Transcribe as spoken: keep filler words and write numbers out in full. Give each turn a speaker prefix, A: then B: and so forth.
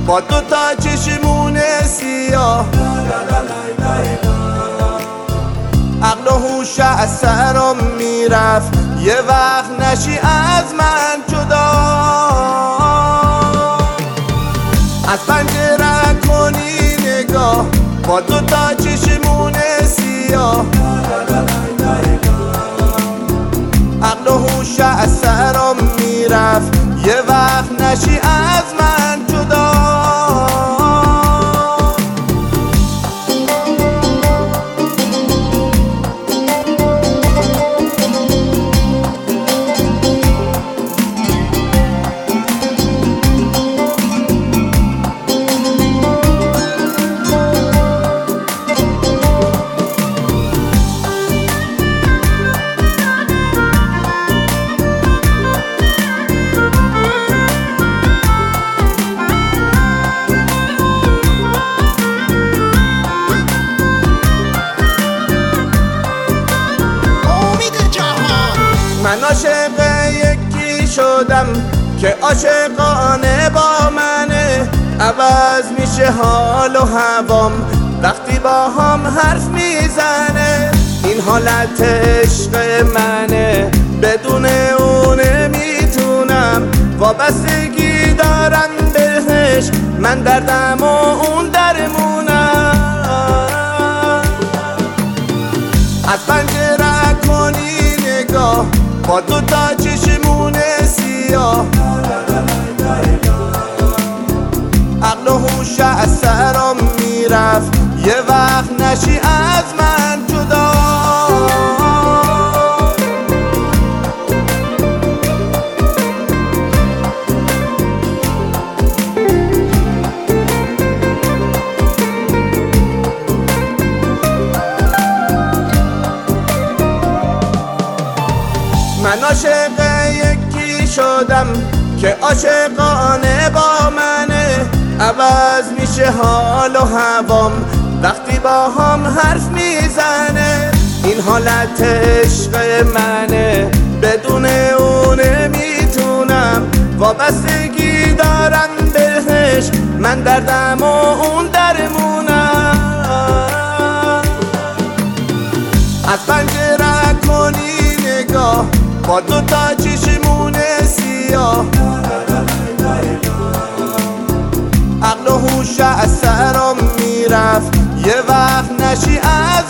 A: با دو تا چشمون سیاه. عقل و هوش از سرم میرفت، یه وقت نشی از من جدا. از پنجره کنی نگاه با دو تا چشمون سیاه. عقل و هوش از سرم میرفت، یه وقت نشی از من جدا. من عاشق یکی شدم که عاشقانه با منه. عوض میشه حال و هوام وقتی با هم حرف میزنه. این حالت عشق منه، بدون اونه میتونم. وابستگی دارم بهش، من دردم و اون درمونم. از پنجره کنی نگاه با دو تا چشمون سیاه. عقل و هوش از سرم میرفت، یه وقت نشی از من جدا. من عاشق یکی شدم که عاشقانه با منه. عوض میشه حال و هوام وقتی با هم حرف میزنه. این حالت عشق منه، بدون اونه میتونم. وابستگی دارم بهش، من دردم و اون درمونم. از پنجره کنی نگاه با دو تا چشمون سیاه. عقل و هوش از سرم میرفت، یه وقت نشی از